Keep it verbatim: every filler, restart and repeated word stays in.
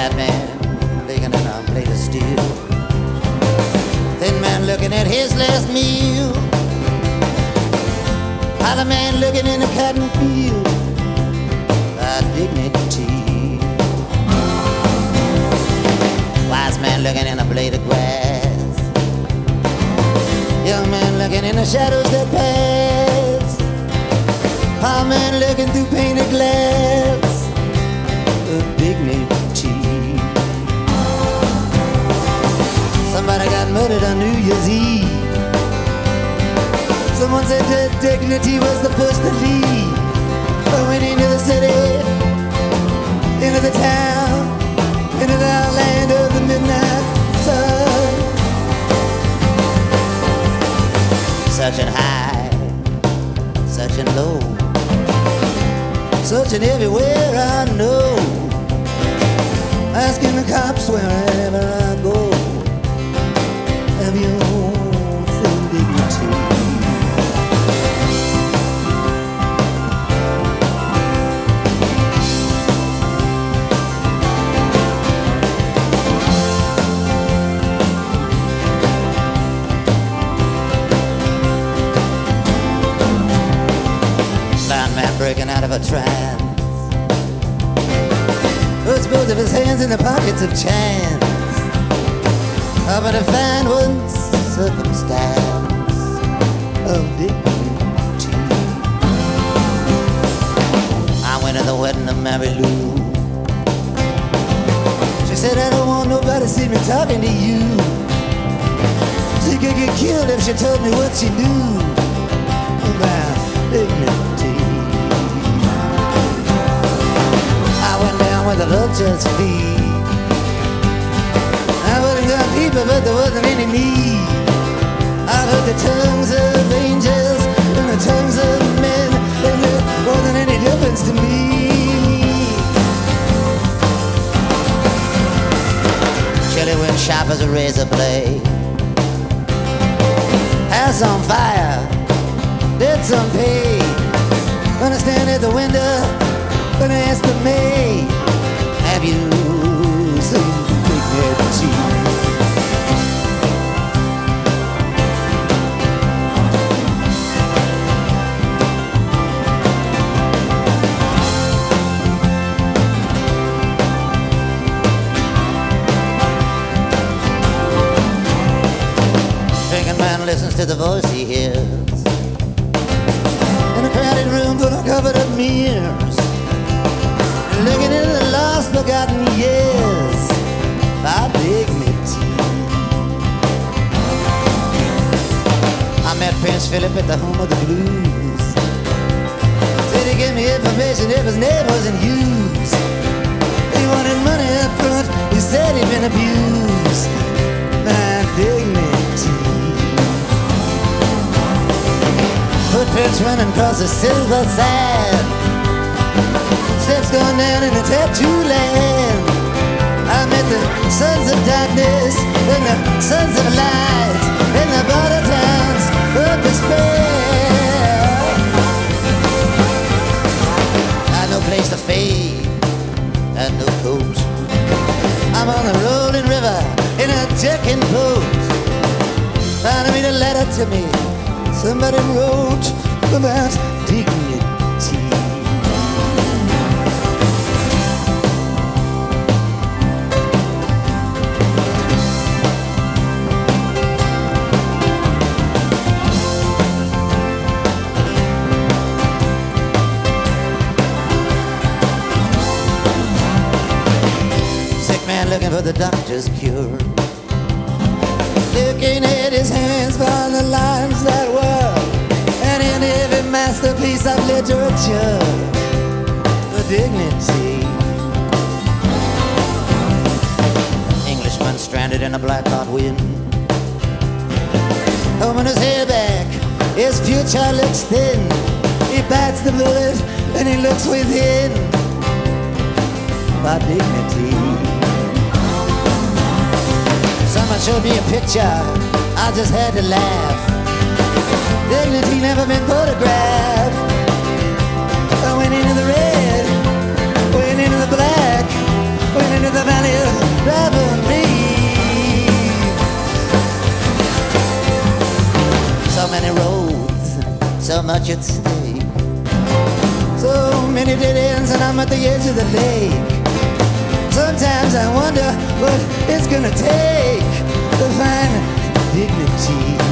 Fat man licking in a plate of steel. Thin man looking at his last meal. Hollow man looking in a cotton field. By dignity. Wise man looking in a blade of grass. Young man looking in the shadows that pass. Poor man looking through painted glass. Of dignity. Somebody got murdered on New Year's Eve. Someone said that dignity was the first to leave. I went into the city, into the town, into the land of the midnight sun. Searching high, searching low, searching everywhere I know, asking the cops wherever I go, have you seen dignity? Breaking out of a trance, puts both of his hands in the pockets of chance, hoping to find one circumstance of dignity. I went to the wedding of Mary Lou. She said, I don't want nobody to see me talking to you. She could get killed if she told me what she knew about dignity. With the vulture's feet, I wouldn't got people, but there wasn't any need. I heard the tongues of angels and the tongues of men, and there wasn't any difference to me. Chilly wind sharp as a razor blade, house on fire, debts unpaid. Gonna stand at the window, gonna ask the maid, have you seen dignity? Drinking man listens to the voice he hears in a crowded room full of covered up mirrors, looking into the lost, forgotten years by dignity. I met Prince Philip at the home of the blues. Said he gave me information if his name wasn't used. He wanted money up front, he said he'd been abused by dignity. Footprints running across the silver sand, steps going down in the tattoo land. I met the sons of darkness and the sons of light in the border towns of despair. I had no place to fade, I had no coat. I'm on the rolling river in a jerking boat, trying to read a letter to me somebody wrote about dignity. Looking for the doctor's cure, looking at his hands found the lines that were, and in every masterpiece of literature, the dignity. Englishman stranded in a black hot wind, holding his hair back, his future looks thin. He bites the bullet and he looks within. By dignity. Someone showed me a picture, I just had to laugh. Dignity never been photographed. I went into the red, went into the black, went into the valley much at stake. So many dead ends and I'm at the edge of the lake. Sometimes I wonder what it's gonna take to find dignity.